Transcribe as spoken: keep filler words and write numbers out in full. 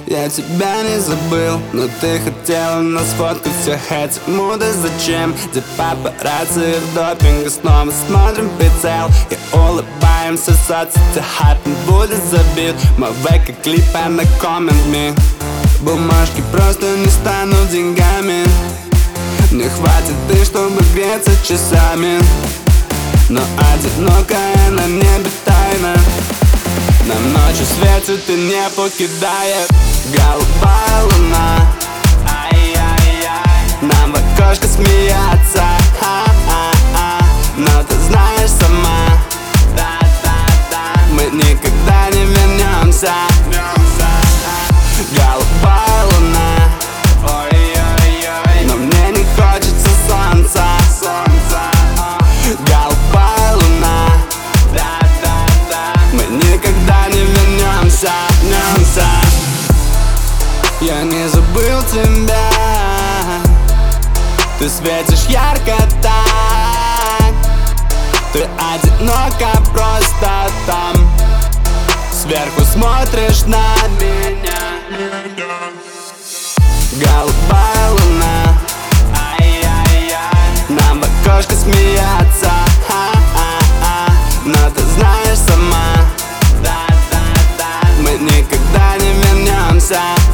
Я тебя не забыл, но ты хотела нас фоткать всех этих муды. Зачем? Где папарацци в допинга? Снова смотрим прицел и улыбаемся. Соцсети хайп будет забит. Мы в эко-клипе на comment me. Бумажки просто не станут деньгами. Не хватит ты, чтобы греться часами. Но одинокая на небе тайна. Нам ночью светит и не покидает голубая луна. Ай-яй-яй. Нам в окошко смеяться. А-а-а. Но ты знаешь сама, да-да-да, мы никогда не вернемся. Голубая луна. Ой-ой-ой. Но мне не хочется солнца. Солнца. Голубая луна. Да-да-да, мы никогда не вернемся. Вернемся. Я не забыл тебя. Ты светишь ярко так. Ты одинока просто там. Сверху смотришь на меня. Голубая луна. Ай-яй-яй. Нам в окошко смеяться. А-а-а. Но ты знаешь сама, да-да-да, мы никогда не вернемся.